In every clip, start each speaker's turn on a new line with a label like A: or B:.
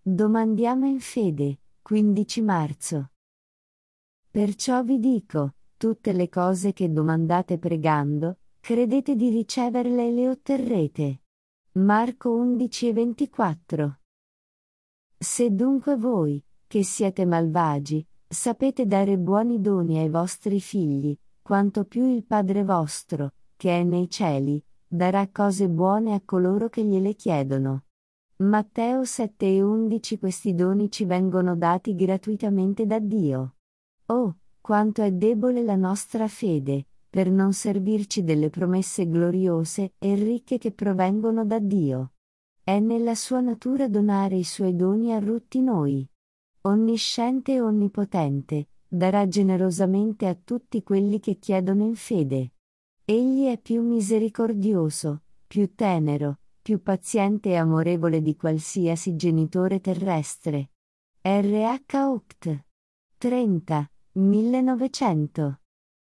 A: Domandiamo in fede, 15 marzo. Perciò vi dico, tutte le cose che domandate pregando, credete di riceverle e le otterrete. Marco 11:24. Se dunque voi, che siete malvagi, sapete dare buoni doni ai vostri figli, quanto più il Padre vostro, che è nei cieli, darà cose buone a coloro che gliele chiedono. Matteo 7:11. Questi doni ci vengono dati gratuitamente da Dio. Oh, quanto è debole la nostra fede, per non servirci delle promesse gloriose e ricche che provengono da Dio. È nella sua natura donare i suoi doni a tutti noi. Onnisciente e onnipotente, darà generosamente a tutti quelli che chiedono in fede. Egli è più misericordioso, più tenero, più paziente e amorevole di qualsiasi genitore terrestre. R.H. Oct. 30, 1900.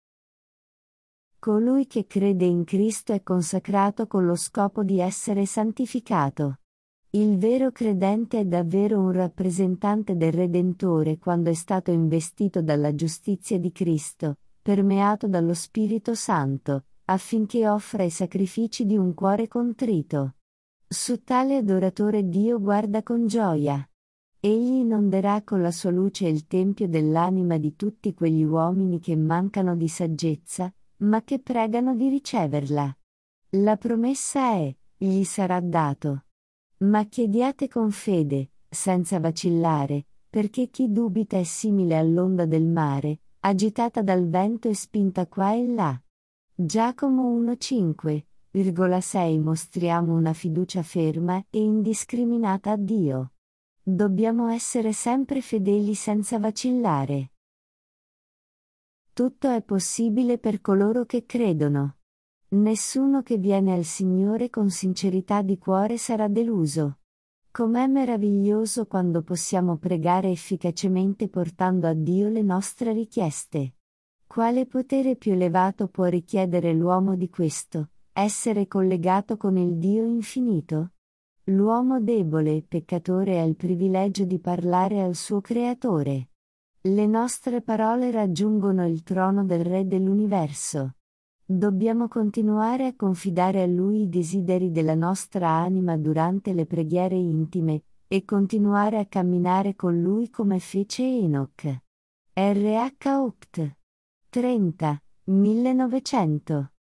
A: Colui che crede in Cristo è consacrato con lo scopo di essere santificato. Il vero credente è davvero un rappresentante del Redentore quando è stato investito dalla giustizia di Cristo, permeato dallo Spirito Santo, affinché offra i sacrifici di un cuore contrito. Su tale adoratore Dio guarda con gioia. Egli inonderà con la sua luce il tempio dell'anima di tutti quegli uomini che mancano di saggezza, ma che pregano di riceverla. La promessa è, gli sarà dato. Ma chiediate con fede, senza vacillare, perché chi dubita è simile all'onda del mare, agitata dal vento e spinta qua e là. Giacomo 1,5,6 Mostriamo una fiducia ferma e indiscriminata a Dio. Dobbiamo essere sempre fedeli senza vacillare. Tutto è possibile per coloro che credono. Nessuno che viene al Signore con sincerità di cuore sarà deluso. Com'è meraviglioso quando possiamo pregare efficacemente portando a Dio le nostre richieste. Quale potere più elevato può richiedere l'uomo di questo, essere collegato con il Dio infinito? L'uomo debole e peccatore ha il privilegio di parlare al suo Creatore. Le nostre parole raggiungono il trono del Re dell'universo. Dobbiamo continuare a confidare a Lui i desideri della nostra anima durante le preghiere intime, e continuare a camminare con Lui come fece Enoch. R.H. Oct. 30, 1900